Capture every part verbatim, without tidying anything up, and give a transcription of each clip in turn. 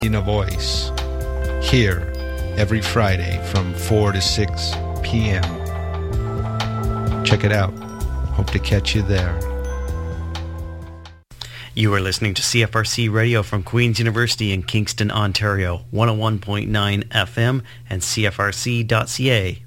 In a Voice, here every Friday from four to six p.m. Check it out. Hope to catch you there. You are listening to C F R C Radio from Queen's University in Kingston, Ontario, one oh one point nine F M and C F R C dot C A.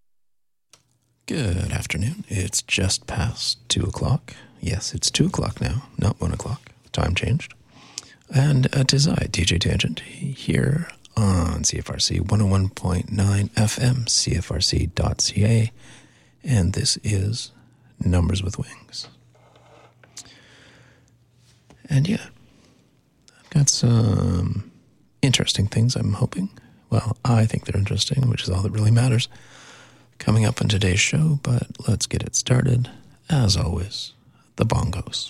Good afternoon. It's just past two o'clock. Yes, it's two o'clock now, not one o'clock. The time changed. And it is I, D J Tangent, here on C F R C one oh one point nine F M, C F R C dot C A, and this is Numbers with Wings. And yeah, I've got some interesting things, I'm hoping. Well, I think they're interesting, which is all that really matters, coming up in today's show, but let's get it started. As always, the bongos.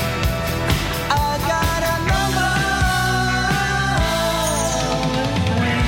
I got a number with wings.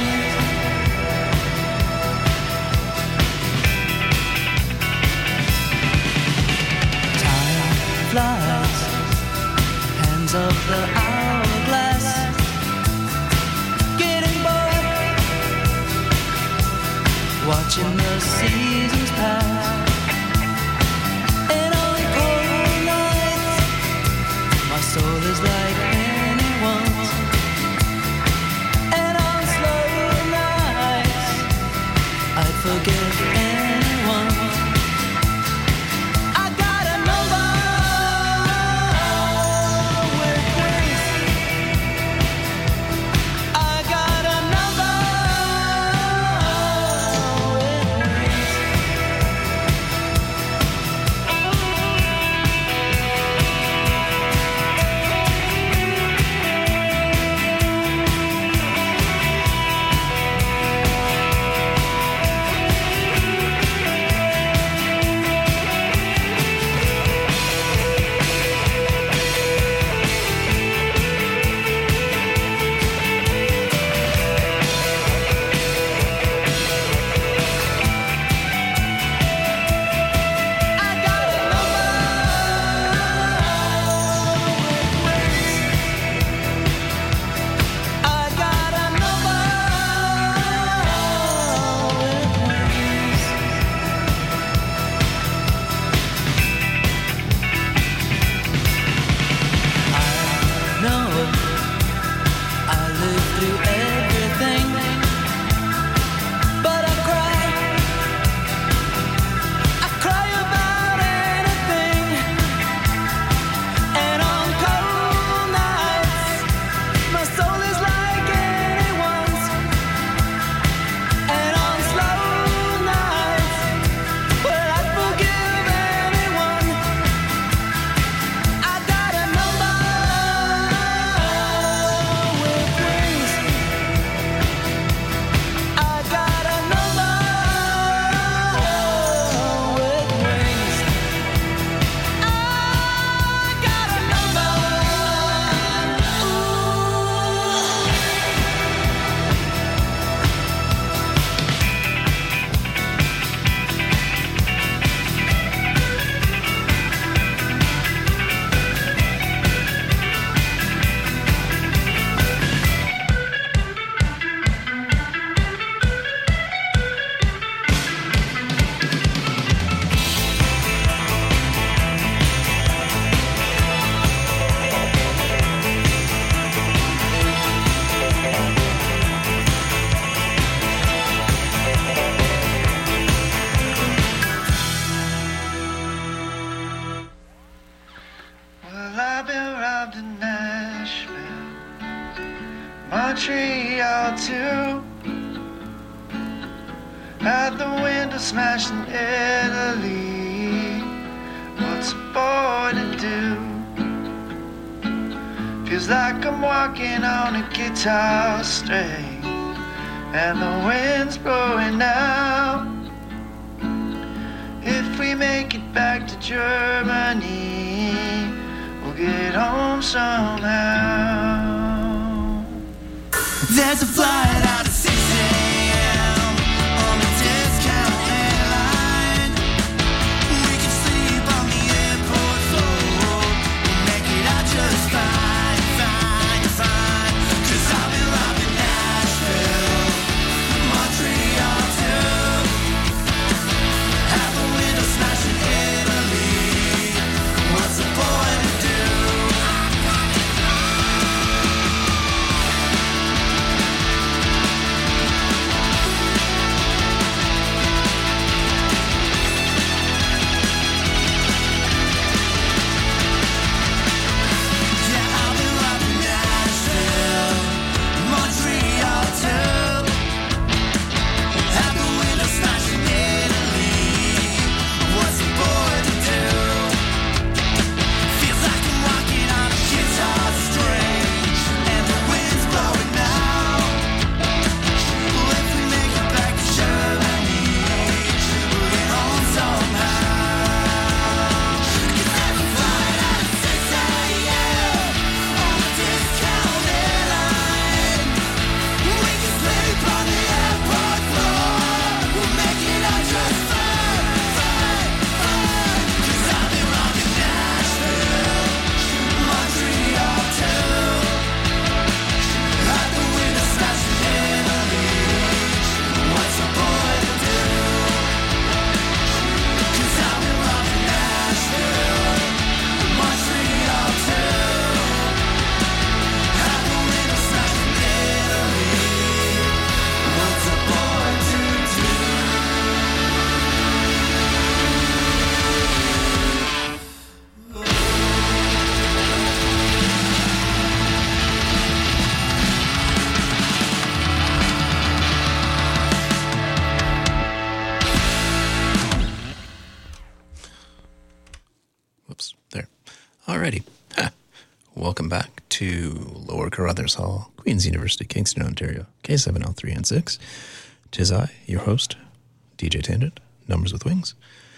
Montreal too. At the window smashed in Italy. What's a boy to do? Feels like I'm walking on a guitar string, and the wind's blowing out. If we make it back to Germany, we'll get home somehow. There's a flight out at six a.m. on a discount airline. We can sleep on the airport floor. We'll make it out just fine, fine, fine. Cause I've been robbing Nashville, Montreal too. Have the window smashed in Italy. What's a boy to do? Welcome back to Lower Carruthers Hall, Queen's University, Kingston, Ontario, K seven L three N six. Tis I, your host, D J Tangent, Numbers with Wings,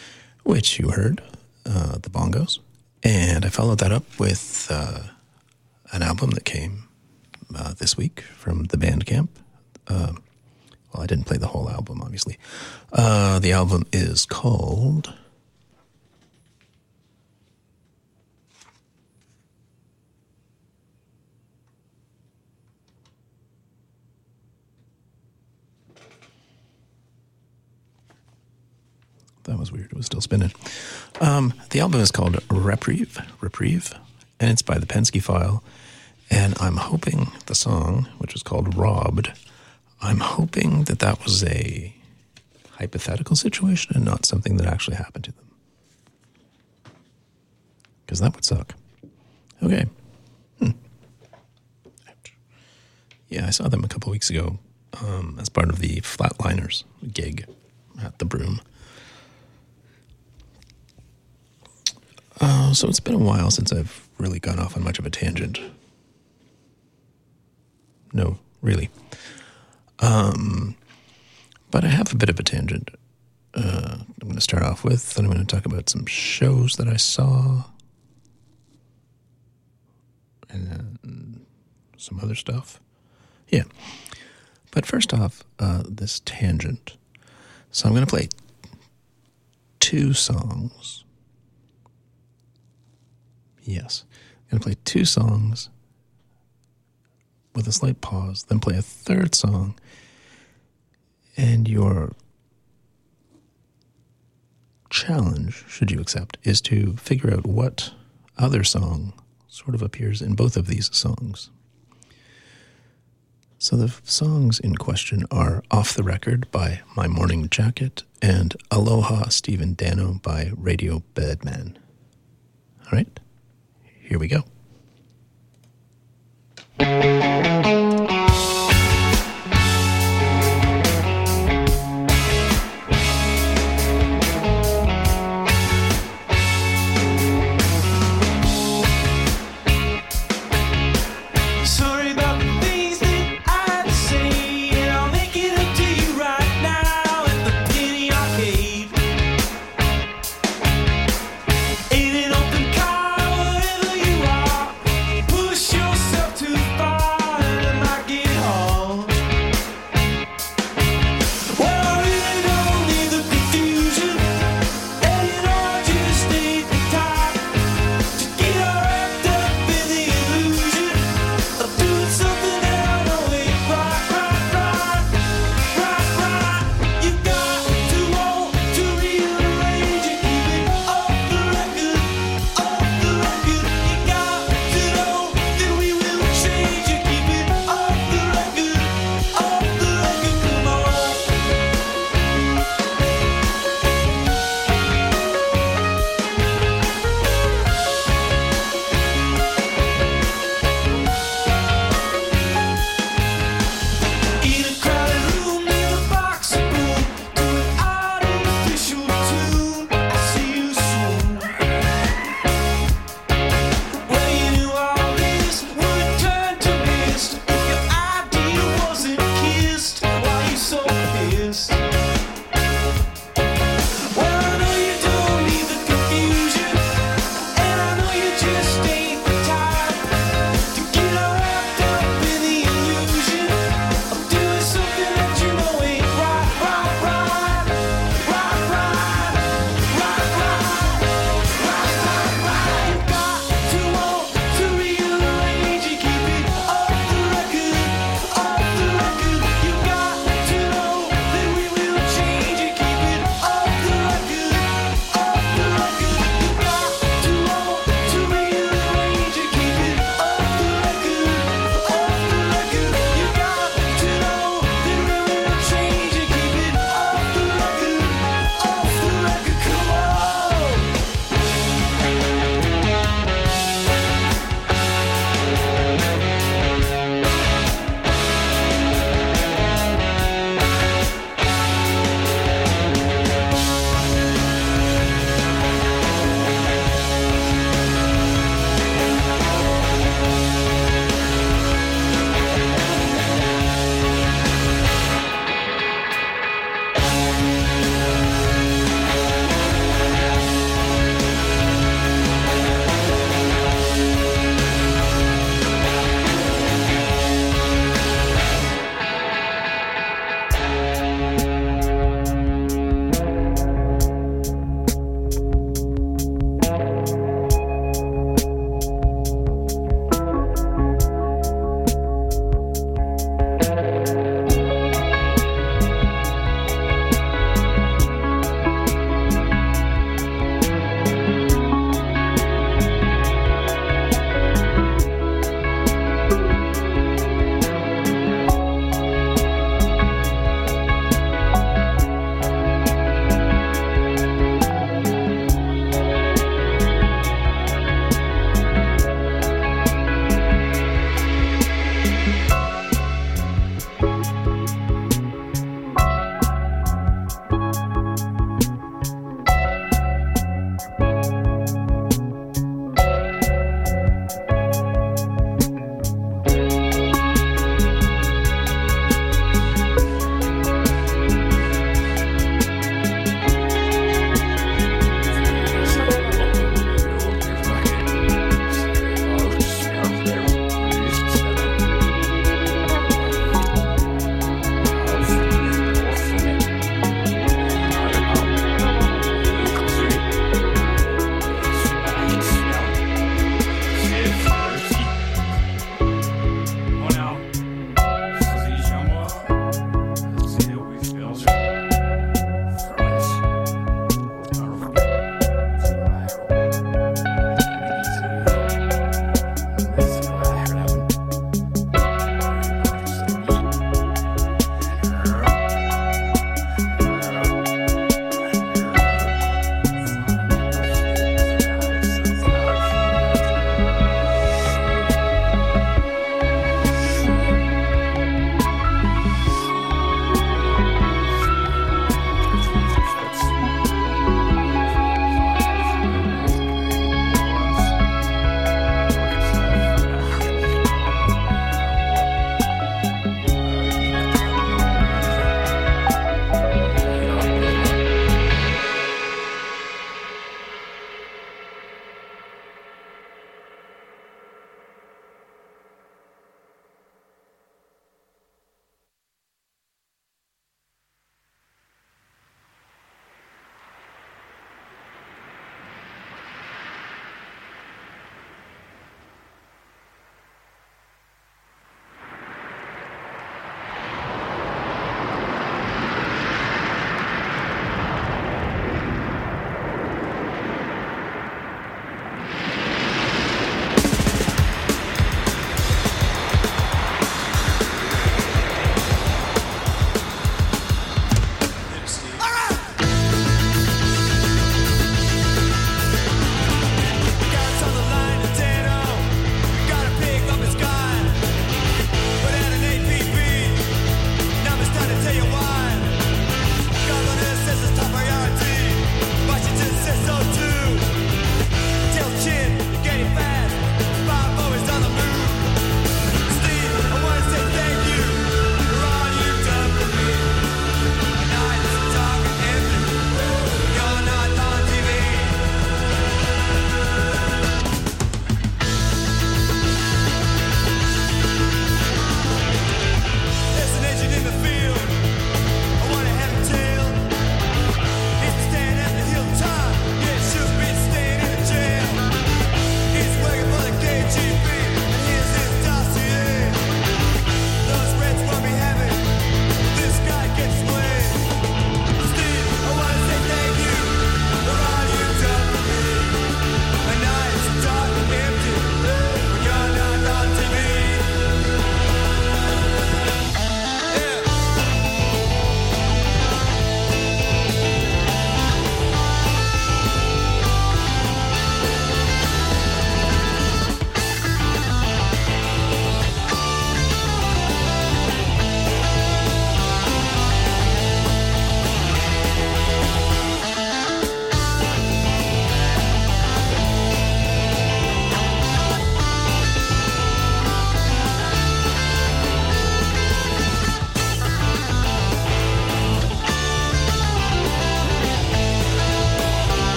which you heard, uh, the bongos. And I followed that up with uh, an album that came uh, this week from the Bandcamp. Uh, well, I didn't play the whole album, obviously. Uh, the album is called... That was weird. It was still spinning. Um, the album is called Reprieve, Reprieve, and it's by the Penske File. And I'm hoping the song, which was called Robbed, I'm hoping that that was a hypothetical situation and not something that actually happened to them. Because that would suck. Okay. Hmm. Yeah, I saw them a couple weeks ago um, as part of the Flatliners gig at the Broom. Uh, so it's been a while since I've really gone off on much of a tangent. No, really. Um, but I have a bit of a tangent. Uh, I'm going to start off with, then I'm going to talk about some shows that I saw. And then some other stuff. Yeah. But first off, uh, this tangent. So I'm going to play two songs. Yes. I'm going to play two songs with a slight pause, then play a third song. And your challenge, should you accept, is to figure out what other song sort of appears in both of these songs. So the songs in question are Off the Record by My Morning Jacket and Aloha Stephen Dano by Radio Bedman. All right, here we go.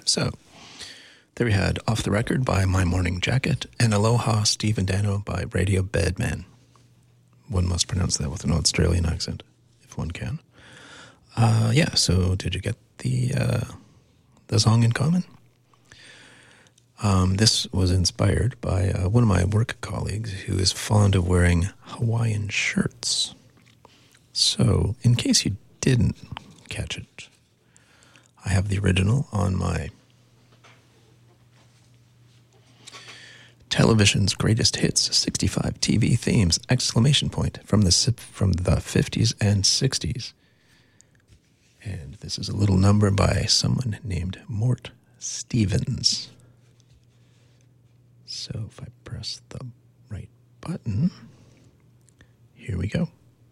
So, there we had Off the Record by My Morning Jacket and Aloha Steve and Dano by Radio Bedman. One must pronounce that with an Australian accent, if one can. Uh, yeah, so did you get the uh, the song in common? Um, this was inspired by uh, one of my work colleagues who is fond of wearing Hawaiian shirts. So, in case you didn't catch it, I have the original on my Television's Greatest Hits, sixty-five T V themes, exclamation point, from the from the fifties and sixties. And this is a little number by someone named Mort Stevens. So if I press the right button, here we go.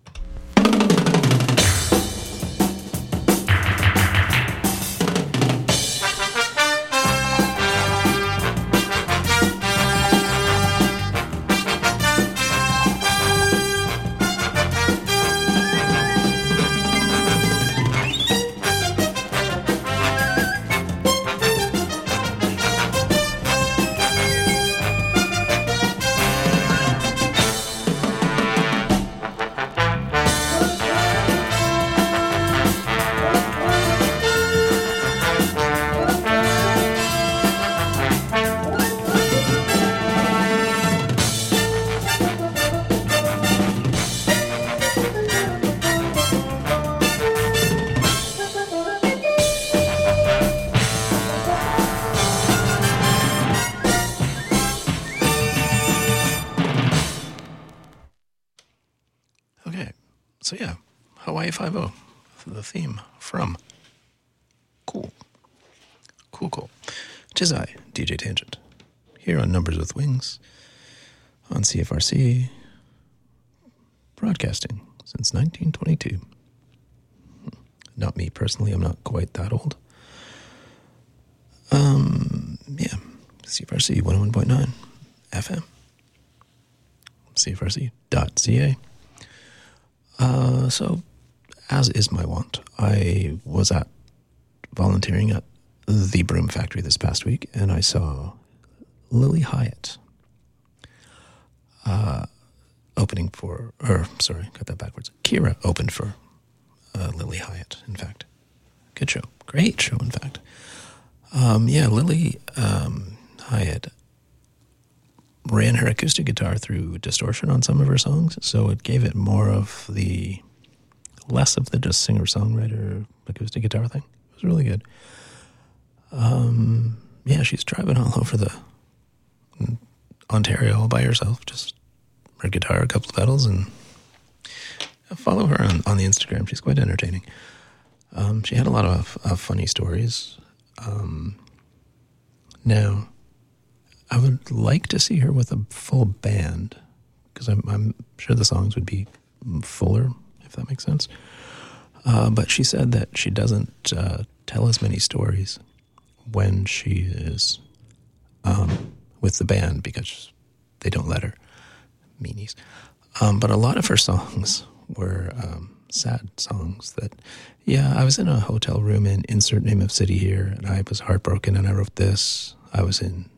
So yeah, Hawaii Five-O, the theme from Cool. Cool, cool. Tis I, D J Tangent, here on Numbers with Wings, on C F R C, broadcasting since nineteen twenty-two. Not me personally, I'm not quite that old. Um, yeah, C F R C one oh one point nine F M, C F R C dot C A. Uh, so, as is my wont, I was at volunteering at the Broom Factory this past week, and I saw Lily Hyatt uh, opening for, or sorry, got that backwards. Kira opened for uh, Lily Hyatt, in fact. Good show. Great show, in fact. Um, yeah, Lily um, Hyatt ran her acoustic guitar through distortion on some of her songs, so it gave it more of the, less of the just singer-songwriter acoustic guitar thing. It was really good. Um, yeah, she's driving all over the Ontario all by herself, just her guitar, a couple of pedals, and follow her on, on the Instagram. She's quite entertaining. Um, she had a lot of, of funny stories. Um, now, I would like to see her with a full band, because I'm, I'm sure the songs would be fuller, if that makes sense. Uh, but she said that she doesn't uh, tell as many stories when she is um, with the band, because they don't let her. Meanies. Um, but a lot of her songs were um, sad songs that, yeah, I was in a hotel room in insert name of city here, and I was heartbroken, and I wrote this. I was in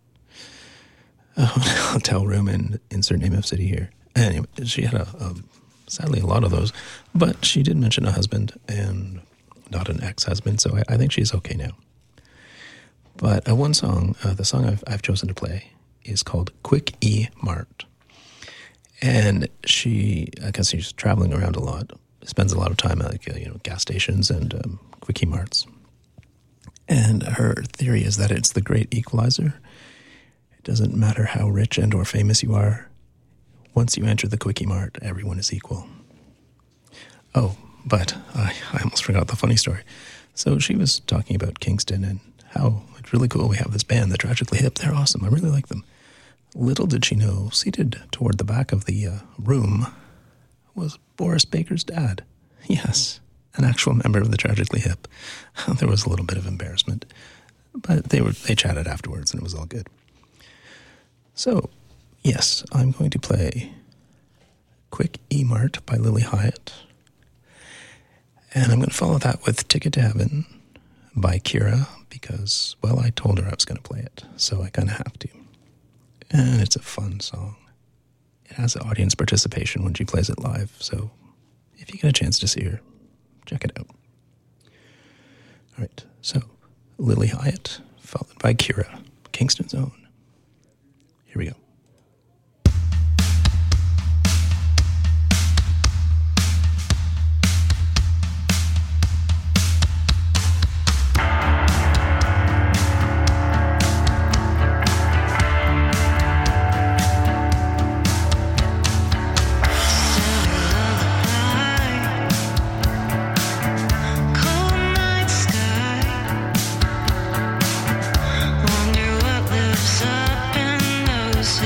a hotel room in insert name of city here. Anyway, she had a, a sadly a lot of those, but she did mention a husband and not an ex-husband, so I, I think she's okay now. But uh, one song, uh, the song I've, I've chosen to play, is called Quick E Mart. And she, I guess she's traveling around a lot, spends a lot of time at like, uh, you know, gas stations and um, Quickie Marts. And her theory is that it's the great equalizer. It doesn't matter how rich and or famous you are. Once you enter the Quickie Mart, everyone is equal. Oh, but I, I almost forgot the funny story. So she was talking about Kingston and how it's really cool. We have this band, the Tragically Hip. They're awesome. I really like them. Little did she know, seated toward the back of the uh, room was Boris Baker's dad. Yes, an actual member of the Tragically Hip. There was a little bit of embarrassment, but they were they chatted afterwards, and it was all good. So, yes, I'm going to play Quick E Mart by Lily Hyatt, and I'm going to follow that with Ticket to Heaven by Kira because, well, I told her I was going to play it, so I kind of have to. And it's a fun song. It has audience participation when she plays it live, so if you get a chance to see her, check it out. All right, so Lily Hyatt, followed by Kira, Kingston's Own. Here we go. Wonder what lives up in those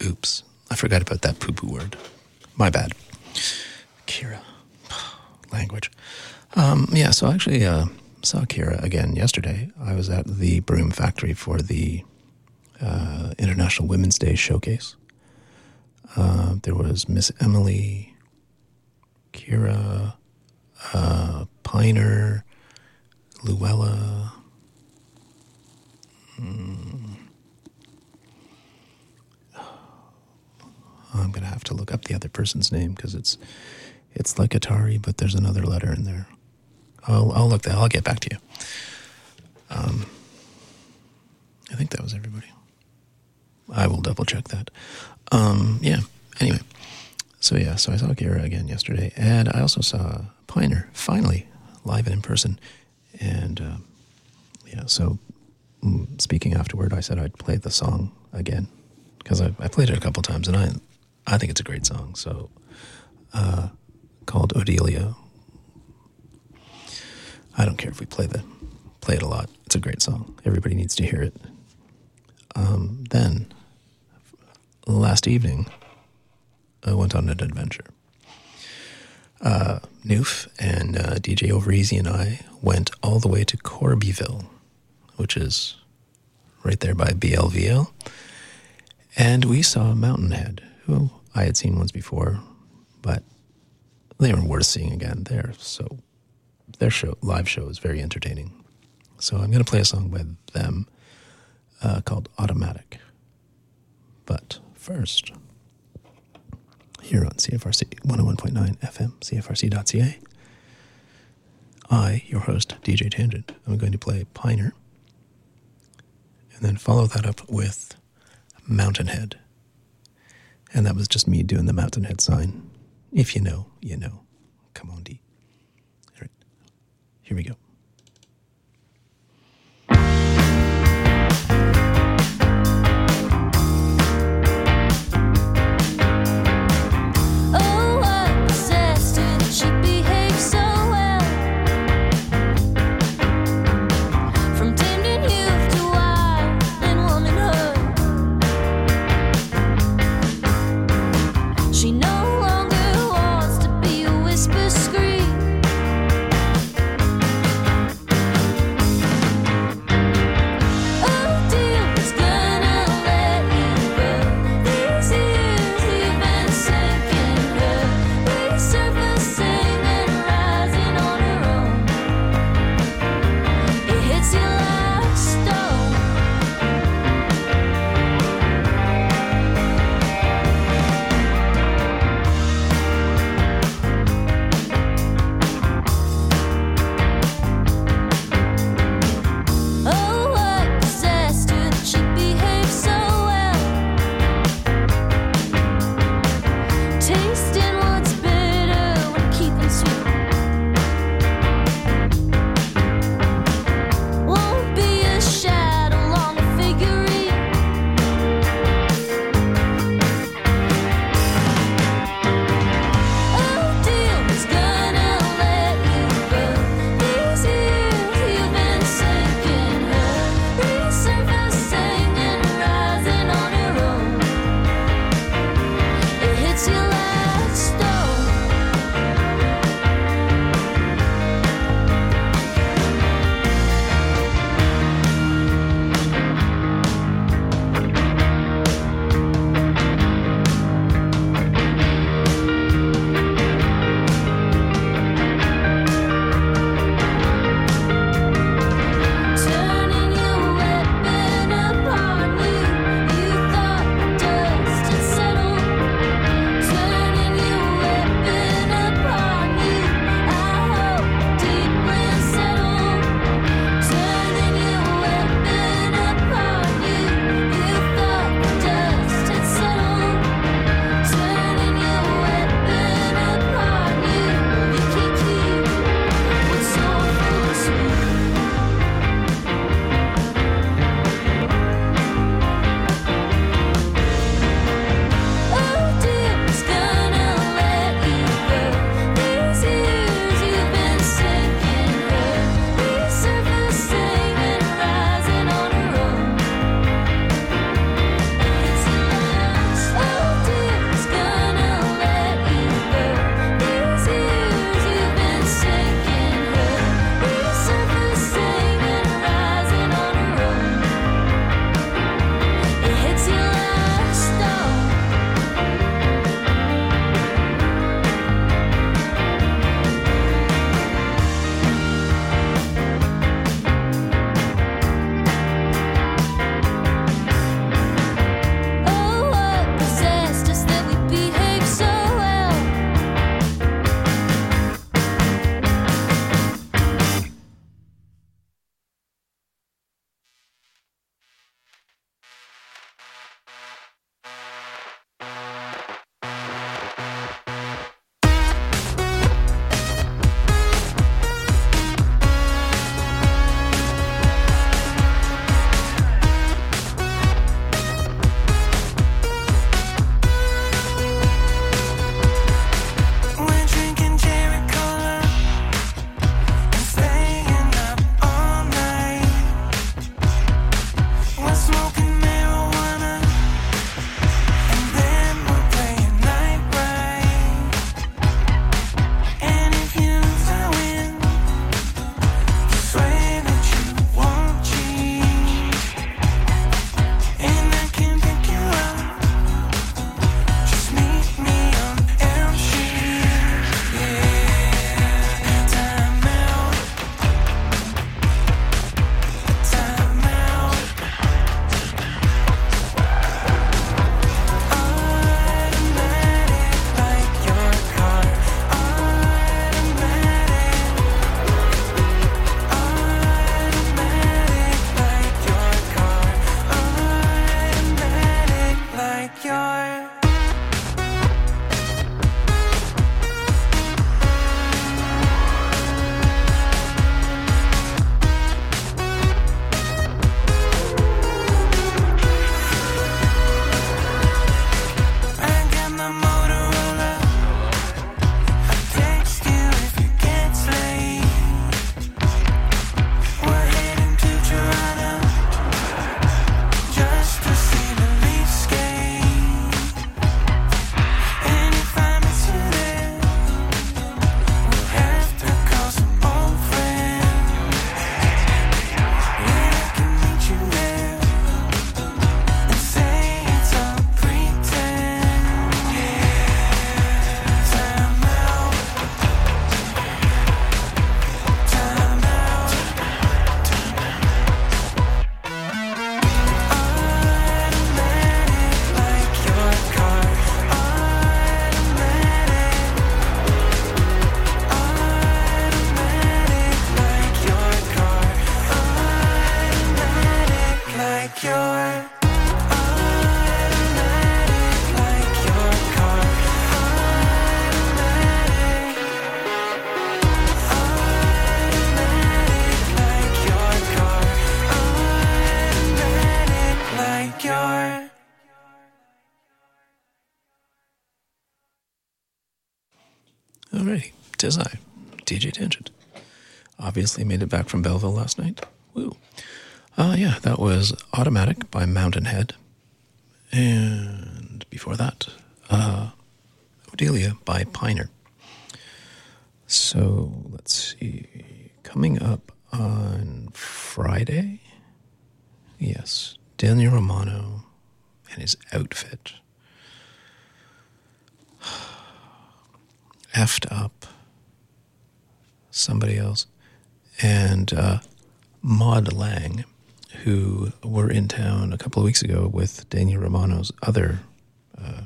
Oops. I forgot about that poo-poo word. My bad. Kira. Language. Um, yeah, so I actually uh, saw Kira again yesterday. I was at the Broom Factory for the uh, International Women's Day Showcase. Uh, there was Miss Emily, Kira, uh, Piner, Luella. Mm. I'm going to have to look up the other person's name because it's it's like Atari, but there's another letter in there. I'll I'll look that. I'll get back to you. Um, I think that was everybody. I will double check that. Um, yeah. Anyway, so yeah, so I saw Kira again yesterday, and I also saw Piner finally live and in person, and uh, yeah. So mm, speaking afterward, I said I'd play the song again because I, I played it a couple times, and I I think it's a great song. So uh, called Odelia. I don't care if we play the play it a lot. It's a great song. Everybody needs to hear it. Um, then. Last evening, I went on an adventure. Uh, Noof and uh, D J Overeasy and I went all the way to Corbyville, which is right there by B L V L, and we saw Mountainhead, who I had seen once before, but they were worth seeing again. They're so their show, live show, is very entertaining. So I'm going to play a song by them uh, called "Automatic," but first, here on C F R C one oh one point nine F M, C F R C dot C A, I, your host, D J Tangent, I'm going to play Piner, and then follow that up with Mountainhead. And that was just me doing the Mountainhead sign. If you know, you know. Come on, D. All right, here we go. Whisper scream. Alrighty, tis I, D J Tangent. Obviously made it back from Belleville last night. Woo. Uh, yeah, that was Automatic by Mountainhead. And before that, uh, Odelia by Piner. So, let's see. Coming up on Friday, yes, Daniel Romano and his outfit. Effed Up. Somebody else. And uh, Maud Lang, who were in town a couple of weeks ago with Daniel Romano's other uh,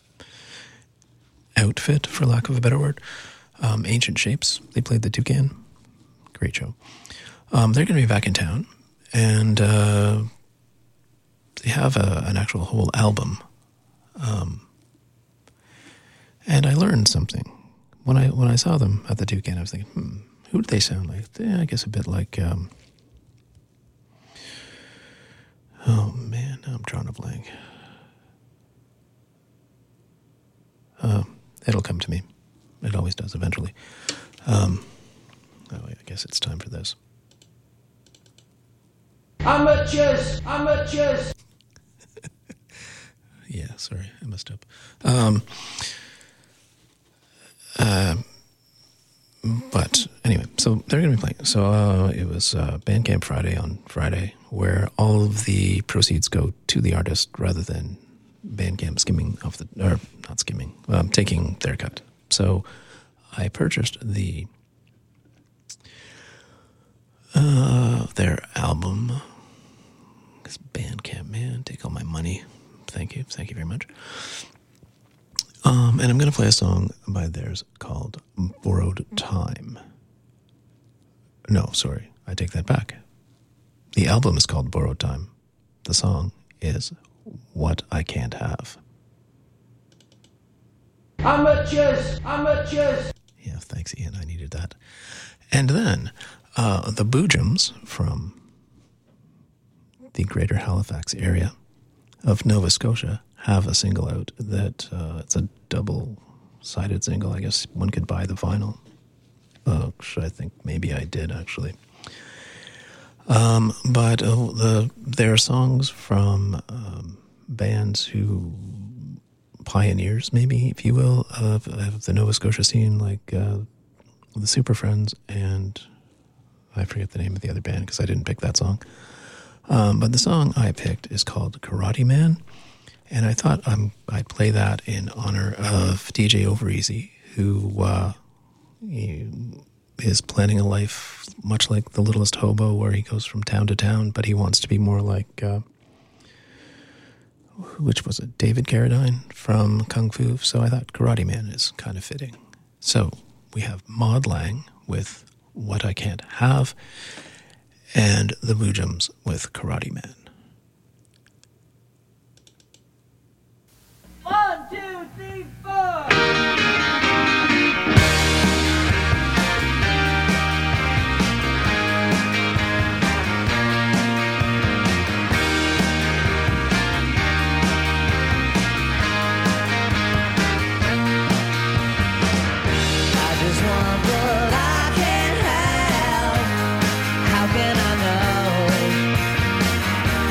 outfit, for lack of a better word, um, Ancient Shapes. They played the Toucan. Great show. Um, they're going to be back in town, and uh, they have a, an actual whole album. Um, and I learned something. When I when I saw them at the Toucan, I was thinking, hmm, who did they sound like? Yeah, I guess a bit like... Um, oh, man, now I'm drawing a blank. Uh, it'll come to me. It always does eventually. Um, oh, I guess it's time for this. Amateurs! Amateurs! Yeah, sorry, I messed up. Um, uh, but anyway, so they're going to be playing. So uh, it was uh, Bandcamp Friday on Friday, where all of the proceeds go to the artist rather than Bandcamp skimming off the, or not skimming, um, taking their cut. So I purchased the uh, their album. Because Bandcamp, man, take all my money. Thank you, thank you very much. Um, and I'm going to play a song by theirs called Borrowed Time. No, sorry, I take that back. The album is called Borrowed Time. The song is What I Can't Have. Amateurs! Amateurs! Yeah, thanks, Ian. I needed that. And then uh, the Boojums from the Greater Halifax area of Nova Scotia have a single out that uh, it's a double-sided single. I guess one could buy the vinyl. Uh, I think maybe I did, actually. Um, but uh, the there are songs from um, bands who, pioneers maybe, if you will, of, of the Nova Scotia scene, like uh, the Super Friends, and I forget the name of the other band because I didn't pick that song. Um, but the song I picked is called Karate Man, and I thought um, I'd play that in honor of D J Overeasy, who uh, he is planning a life much like the Littlest Hobo, where he goes from town to town, but he wants to be more like, uh, which was it, David Carradine from Kung Fu, so I thought Karate Man is kind of fitting. So we have Maud Lang with What I Can't Have, and the Boojums with Karate Man. One, two, three, four! I just want what I can't have. How can I know?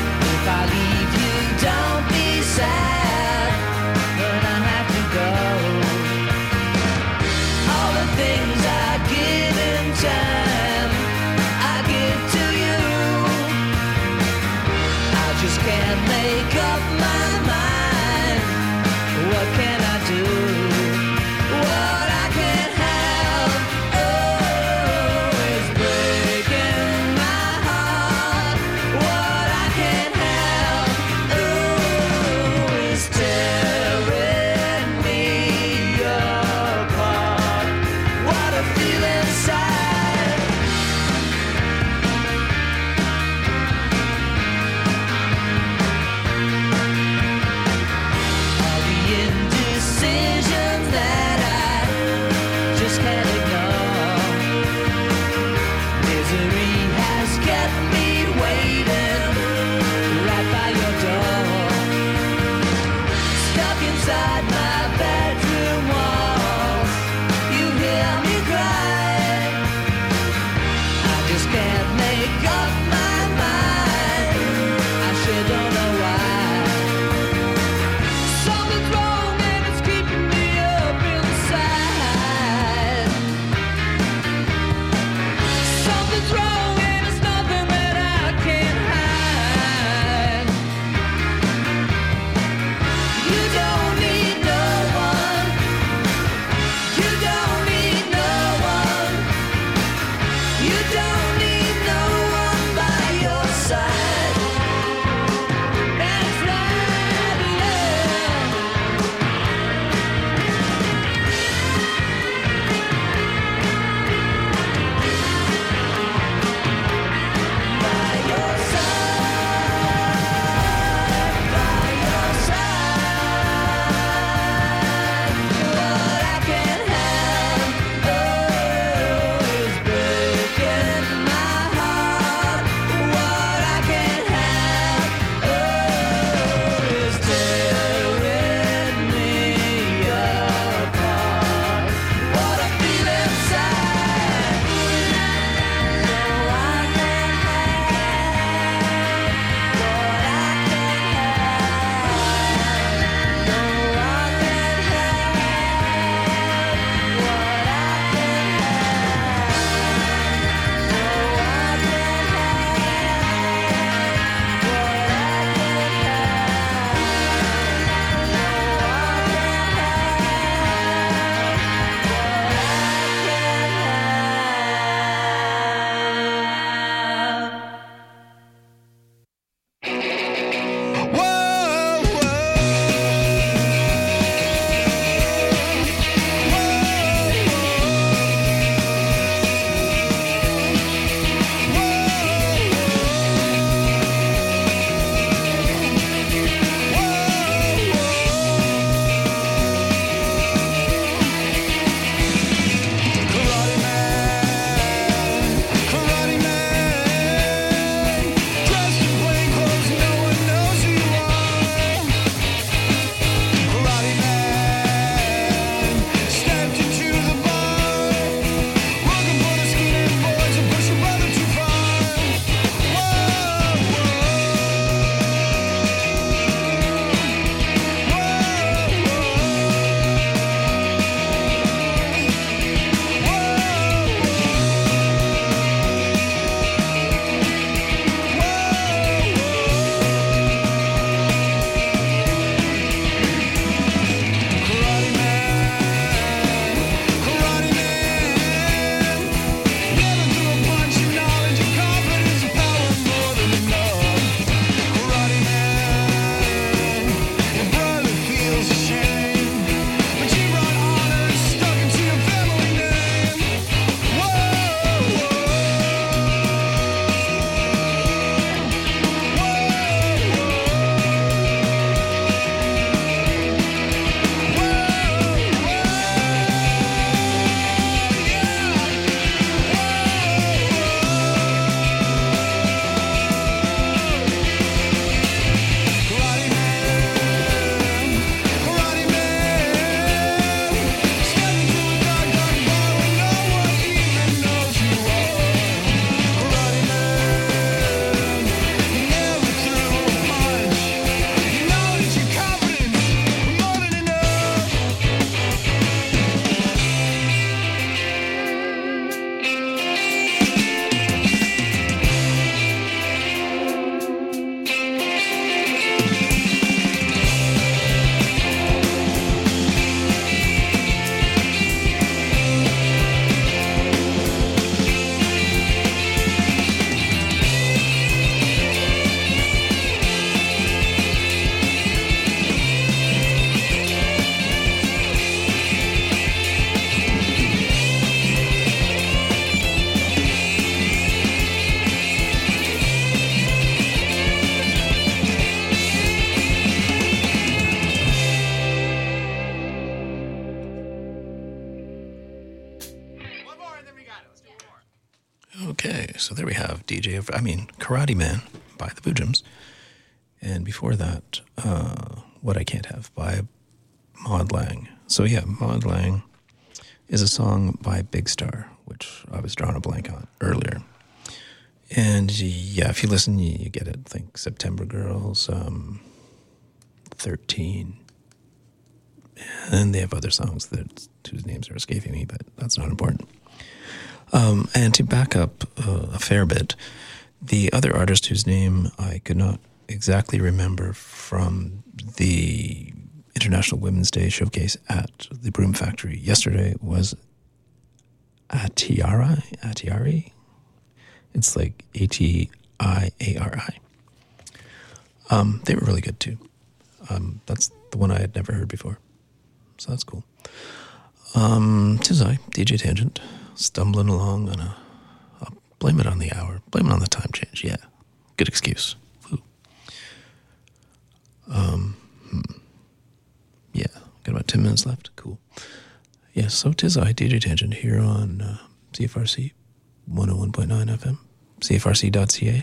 just can't make up my mind. I sure don't know why. Something's wrong and it's keeping me up inside. Something's wrong and it's nothing that I can hide. You don't need no one. You don't need no one. You don't need no one by your side. That's right, love. By your side, by your side. What I can have, oh, is breaking my heart. What I can have, oh, is tearing me apart. What I feel inside, no, I can't have. What I can have, no, I can't have. What I can Karate man, karate man, dressed in plain clothes, no one knows who you are. Karate man, stepped into the bar, looking for the skinny boys and push your brother too far. Whoa, Karate man, karate man, never threw a punch. Your knowledge and confidence and power more than enough. Karate man, your brother feels ashamed, but you brought honor and stuck into your family name. Karate man, karate man, step into a dark, dark bar where no one even knows you are. Karate man, you never threw a punch. You know that your confidence was more than enough. Okay, so there we have D J, of, I mean, Karate Man by the Boojums. And before that, uh, What I Can't Have by Maud Lang. So yeah, Maud Lang is a song by Big Star, which I was drawing a blank on earlier. And yeah, if you listen, you, you get it. Think September Girls, um, thirteen. And they have other songs that whose names are escaping me, but that's not important. Um, and to back up uh, a fair bit, the other artist whose name I could not exactly remember from the International Women's Day showcase at the Broom Factory yesterday was Atiari. Atiari? It's like A T I A R I. Um, they were really good too. Um, that's the one I had never heard before. So that's cool. Um, tis I, D J Tangent, stumbling along on a, I'll blame it on the hour, blame it on the time change, yeah. Good excuse. Woo. Um, hmm. Yeah, got about ten minutes left, cool. Yeah, so tis I, D J Tangent, here on uh, C F R C one oh one point nine F M, C F R C dot C A.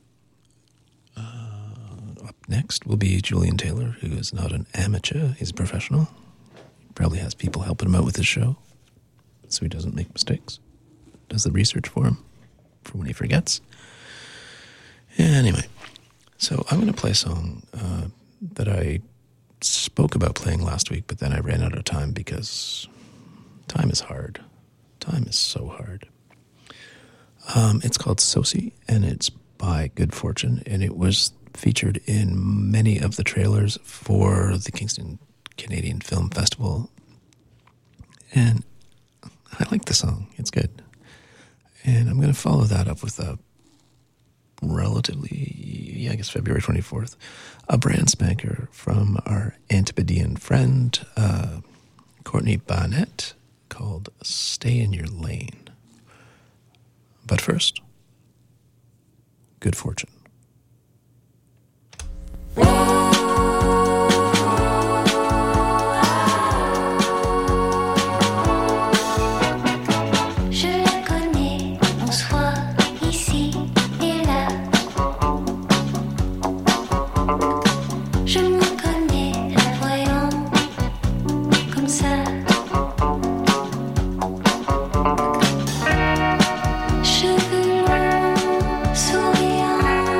Uh, up next will be Julian Taylor, who is not an amateur, he's a professional. Probably has people helping him out with his show, so he doesn't make mistakes. Does the research for him, for when he forgets. Anyway, so I'm going to play a song uh, that I spoke about playing last week, but then I ran out of time because time is hard. Time is so hard. Um, it's called Sosi, and it's by Good Fortune, and it was featured in many of the trailers for the Kingston Canadian Film Festival, and I like the song. It's good. And I'm going to follow that up with a relatively, yeah, I guess February twenty-fourth, a brand spanker from our Antipodean friend, uh, Courtney Barnett, called Stay in Your Lane. But first, Good Fortune. Cheveux longs, souriants.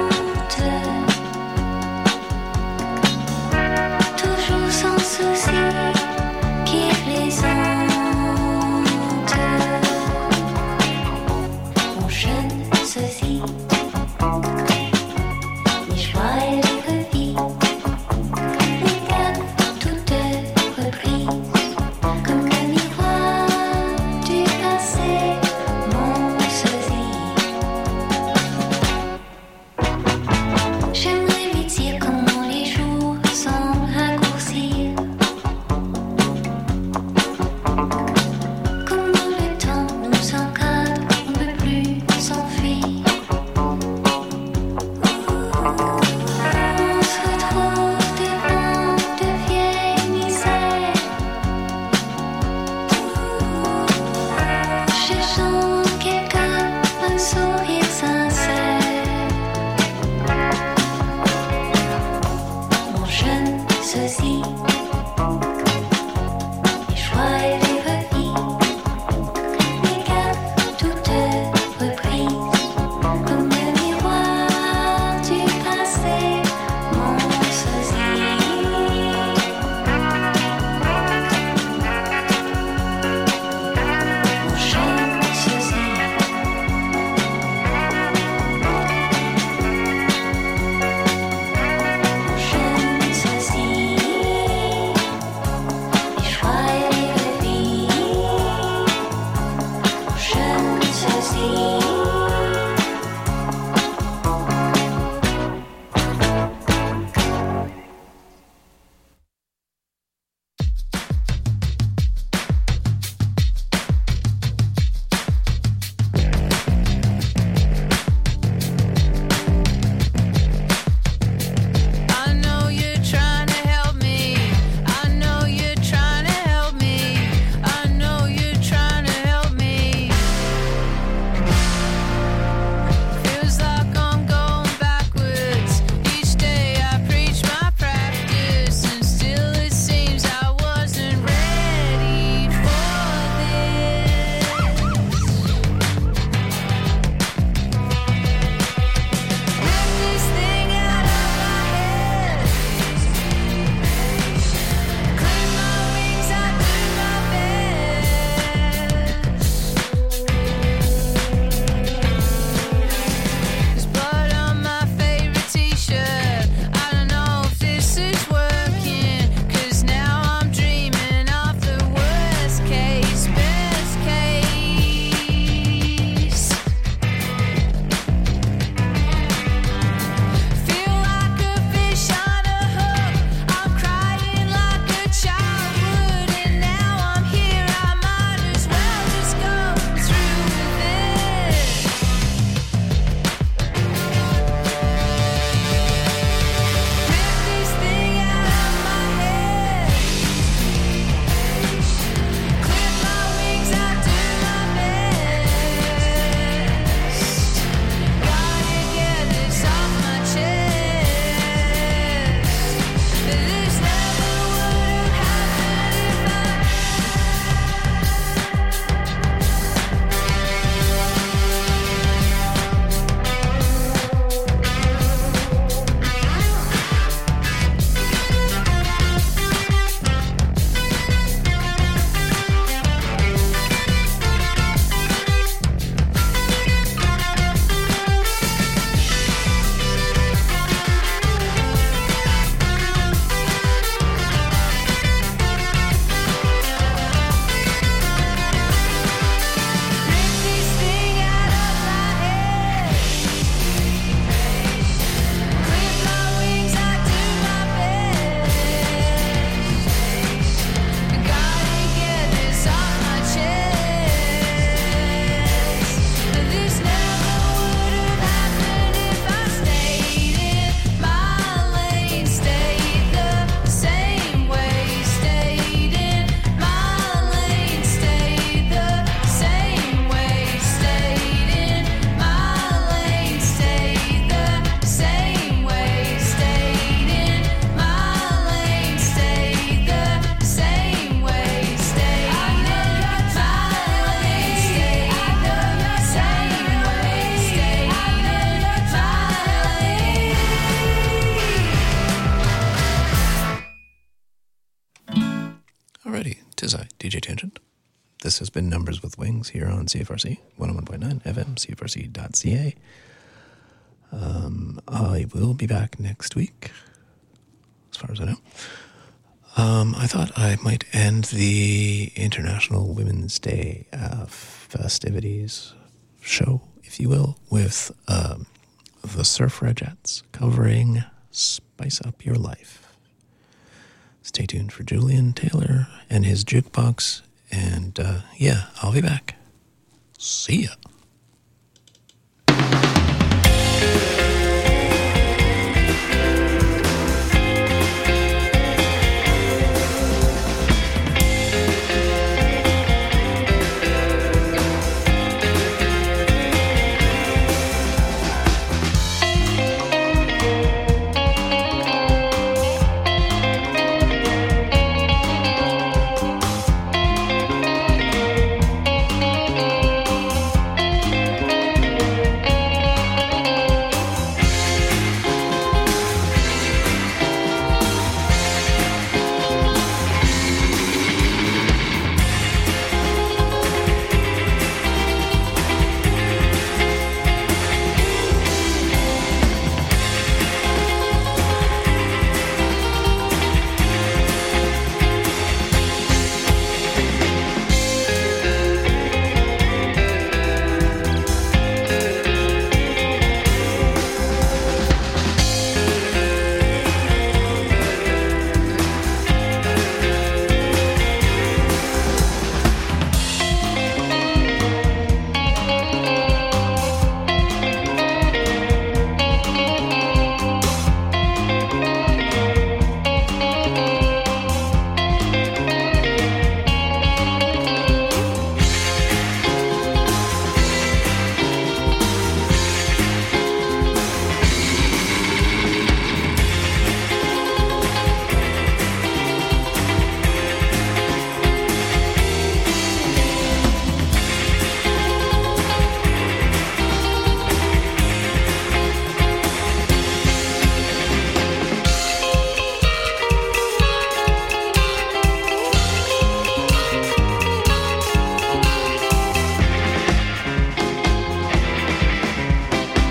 D J Tangent. This has been Numbers with Wings here on C F R C one oh one point nine F M, C F R C dot C A. Um, I will be back next week, as far as I know. Um, I thought I might end the International Women's Day uh, festivities show, if you will, with um, the Surfragettes covering Spice Up Your Life. Stay tuned for Julian Taylor and his jukebox. And, uh, yeah, I'll be back. See ya.